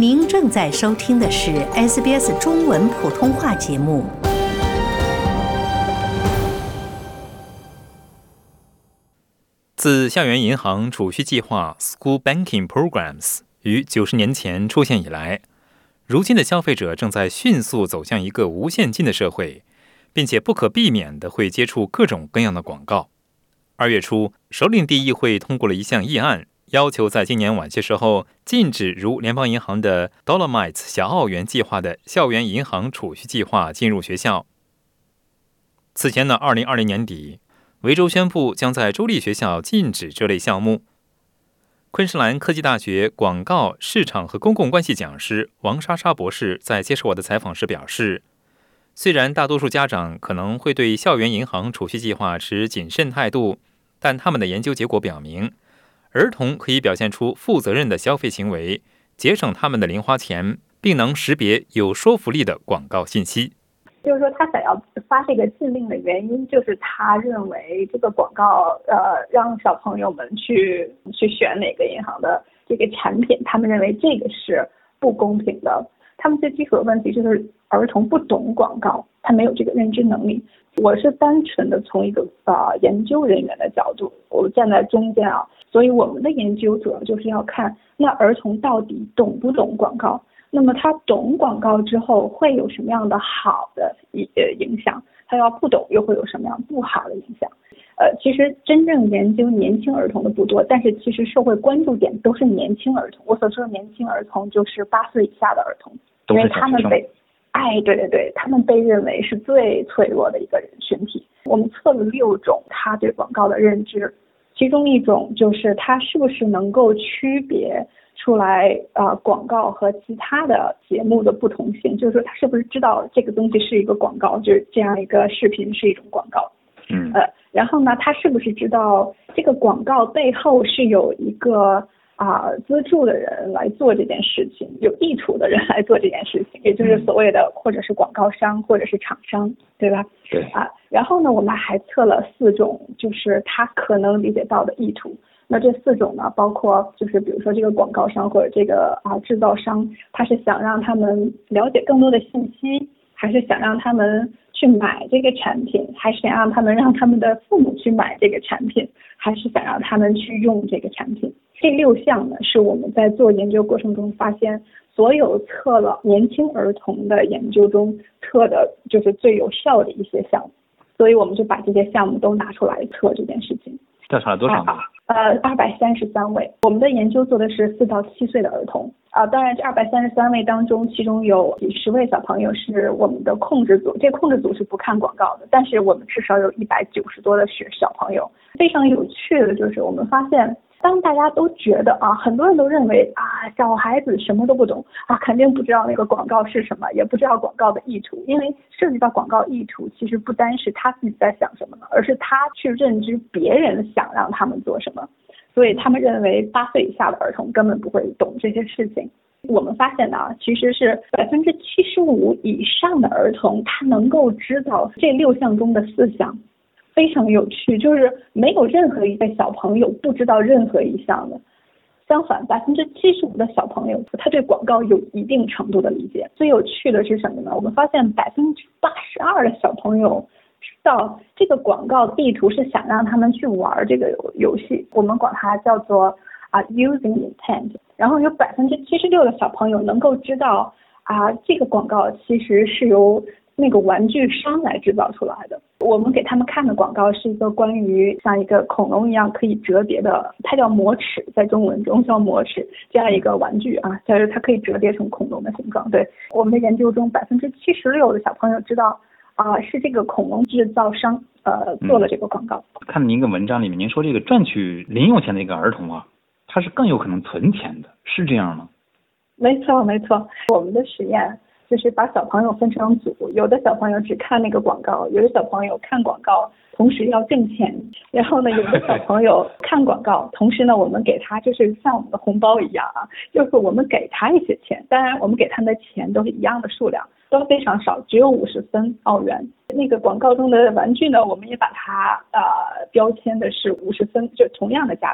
您正在收听的是 SBS 中文普通话节目。 自校园银行储蓄计划 School Banking Programs 于90年前出现以来，如今的消费者正在迅速走向一个无现金的社会，并且不可避免地会接触各种各样的广告。2月初，首领地议会通过了一项议案，要求在今年晚些时候禁止如联邦银行的 Dolomites 小澳元计划的校园银行储蓄计划进入学校。此前呢，2020年底，维州宣布将在州立学校禁止这类项目。昆士兰科技大学广告、市场和公共关系讲师王莎莎博士在接受我的采访时表示，虽然大多数家长可能会对校园银行储蓄计划持谨慎态度，但他们的研究结果表明，儿童可以表现出负责任的消费行为，节省他们的零花钱，并能识别有说服力的广告信息。 就是说他想要发这个禁令的原因，就是他认为这个广告让小朋友们去选哪个银行的这个产品，他们认为这个是不公平的。他们最基础的问题就是儿童不懂广告，他没有这个认知能力。我是单纯的从一个研究人员的角度，我站在中间啊，所以我们的研究主要就是要看那儿童到底懂不懂广告。那么他懂广告之后会有什么样的好的影响？他要不懂又会有什么样不好的影响？其实真正研究年轻儿童的不多，但是其实社会关注点都是年轻儿童。我所说的年轻儿童就是8岁以下的儿童，因为他们对，他们被认为是最脆弱的一个群体。我们测了6种他对广告的认知，其中一种就是他是不是能够区别出来广告和其他的节目的不同性，就是说他是不是知道这个东西是一个广告，就是这样一个视频是一种广告。然后呢，他是不是知道这个广告背后是有一个资助的人来做这件事情，有益处的人来做这件事情，也就是所谓的或者是广告商或者是厂商，对吧？ 对然后呢，我们还测了4种，就是他可能理解到的意图。那这4种呢，包括就是比如说这个广告商或者这个制造商，他是想让他们了解更多的信息，还是想让他们去买这个产品，还是想让他们的父母去买这个产品，还是想让他们去用这个产品。这6项呢，是我们在做研究过程中发现，所有测了年轻儿童的研究中测的就是最有效的一些项目，所以我们就把这些项目都拿出来测这件事情。 调查了多少呢 ？233位。我们的研究做的是4到7岁的儿童。当然这233位当中，其中有几十位小朋友是我们的控制组，这个控制组是不看广告的，但是我们至少有190多的小朋友。非常有趣的就是我们发现，当大家都觉得很多人都认为小孩子什么都不懂肯定不知道那个广告是什么，也不知道广告的意图，因为涉及到广告意图，其实不单是他自己在想什么，而是他去认知别人想让他们做什么，所以他们认为8岁以下的儿童根本不会懂这些事情。我们发现其实是75%以上的儿童他能够知道这6项中的4项。非常有趣，就是没有任何一个小朋友不知道任何一项的，相反75%的小朋友他对广告有一定程度的理解。最有趣的是什么呢？我们发现82%的小朋友知道这个广告意图是想让他们去玩这个游戏，我们管它叫做using intent。然后有76%的小朋友能够知道这个广告其实是由那个玩具商来制造出来的。我们给他们看的广告是一个关于像一个恐龙一样可以折叠的，它叫魔齿，在中文中叫魔齿，这样一个玩具就是它可以折叠成恐龙的形状。对，我们的研究中76%的小朋友知道是这个恐龙制造商做了这个广告。 看您一个文章里面，您说这个赚取零用钱的一个儿童他是更有可能存钱的，是这样吗？ 没错，我们的实验就是把小朋友分成组，有的小朋友只看那个广告，有的小朋友看广告同时要挣钱，然后呢有的小朋友看广告同时呢我们给他就是像我们的红包一样就是我们给他一些钱，当然我们给他的钱都是一样的数量，都非常少，只有50分澳元。那个广告中的玩具呢，我们也把它标签的是50分，就同样的价格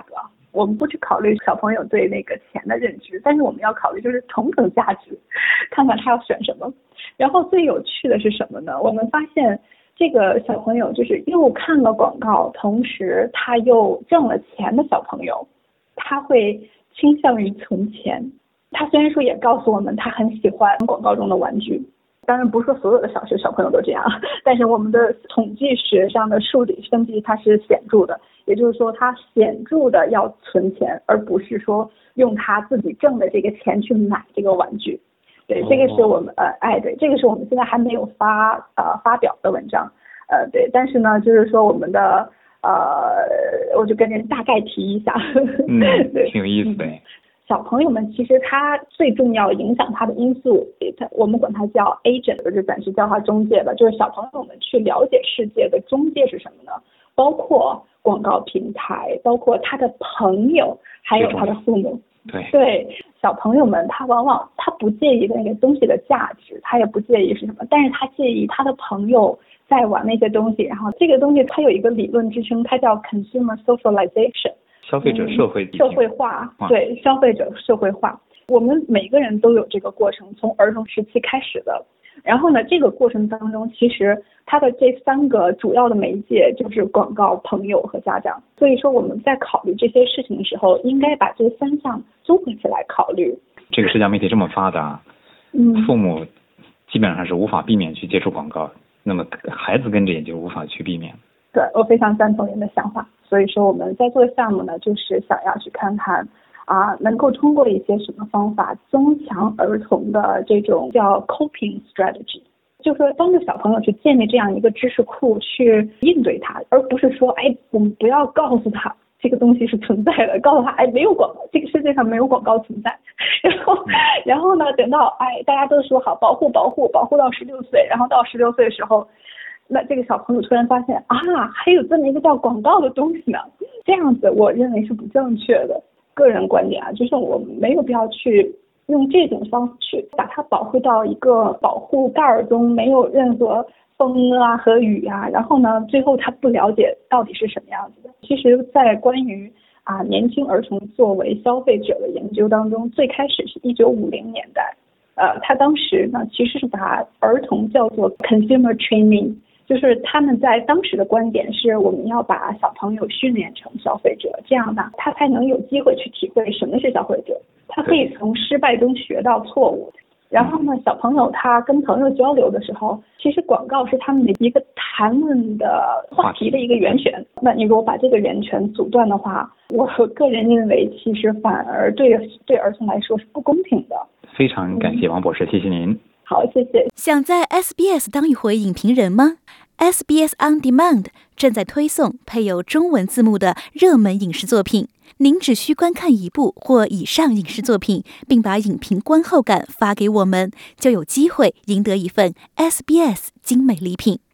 我们不去考虑小朋友对那个钱的认知，但是我们要考虑就是同等价值，看看他要选什么。然后最有趣的是什么呢？我们发现这个小朋友就是又看了广告，同时他又挣了钱的小朋友，他会倾向于存钱。他虽然说也告诉我们他很喜欢广告中的玩具，当然不是说所有的小学小朋友都这样，但是我们的统计学上的数理分析它是显著的，也就是说他显著的要存钱，而不是说用他自己挣的这个钱去买这个玩具。对，这个是我们对，这个是我们现在还没有发表的文章，对，但是呢，就是说我们的我就跟您大概提一下， 对，挺有意思的。 小朋友们其实他最重要影响他的因素，我们管它叫 agent， 就暂时叫它中介吧，就是小朋友们去了解世界的中介是什么呢？包括广告平台，包括他的朋友，还有他的父母。对，小朋友们他往往他不介意那个东西的价值，他也不介意是什么，但是他介意他的朋友在玩那些东西，然后这个东西它有一个理论支撑，它叫 consumer socialization。 消费者社会化，对，消费者社会化，我们每个人都有这个过程，从儿童时期开始的。然后呢，这个过程当中，其实它的这3个主要的媒介就是广告、朋友和家长。所以说我们在考虑这些事情的时候，应该把这3项综合起来考虑。 这个社交媒体这么发达，父母基本上是无法避免去接触广告，那么孩子跟着也就无法去避免。 对，我非常赞同您的想法。所以说我们在做的项目呢，就是想要去看看能够通过一些什么方法增强儿童的这种叫 coping strategy， 就是说帮助小朋友去建立这样一个知识库去应对它，而不是说我们不要告诉他这个东西是存在的，告诉他没有广告，这个世界上没有广告存在。然后呢，等到大家都说好保护到16岁，然后到16岁的时候，那这个小朋友突然发现还有这么一个叫广告的东西呢，这样子我认为是不正确的。个人观点就是我们没有必要去用这种方式去把它保护到一个保护盖儿中，没有任何风和雨然后呢，最后他不了解到底是什么样子的。其实在关于年轻儿童作为消费者的研究当中，最开始是1950年代，他当时呢其实是把儿童叫做 consumer training，就是他们在当时的观点是我们要把小朋友训练成消费者，这样呢他才能有机会去体会什么是消费者，他可以从失败中学到错误。然后呢，小朋友他跟朋友交流的时候，其实广告是他们的一个谈论的话题的一个源泉。那你如果把这个源泉阻断的话，我个人认为其实反而对儿童来说是不公平的。 非常感谢王博士，谢谢您。 好，谢谢。 想在 SBS 当一回影评人吗？ SBS On Demand 正在推送配有中文字幕的热门影视作品，您只需观看1部或以上影视作品，并把影评观后感发给我们，就有机会赢得一份 SBS 精美礼品。